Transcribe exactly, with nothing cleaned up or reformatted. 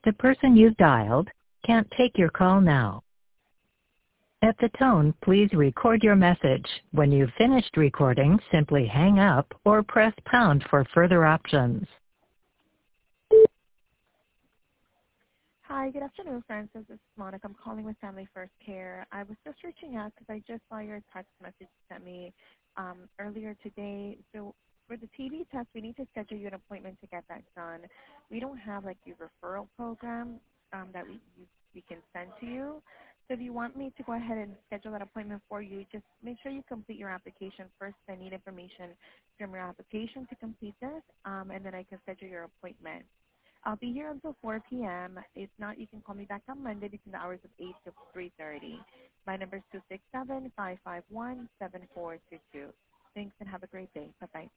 The person you've dialed can't take your call now. At the tone, please record your message. When you've finished recording, simply hang up or press pound for further options. Hi, good afternoon, Francis. This is Monica. I'm calling with Family First Care. I was just reaching out because I just saw your text message you sent me um, earlier today. So for the T B test, we need to schedule you an appointment to get that done. We don't have like a referral program um, that we you, we can send to you. So if you want me to go ahead and schedule that appointment for you, just make sure you complete your application first. I need information from your application to complete this, um, and then I can schedule your appointment. I'll be here until four p.m. If not, you can call me back on Monday between the hours of eight to three thirty. My number is two six seven, five five one, seven four two two. Thanks and have a great day. Bye-bye.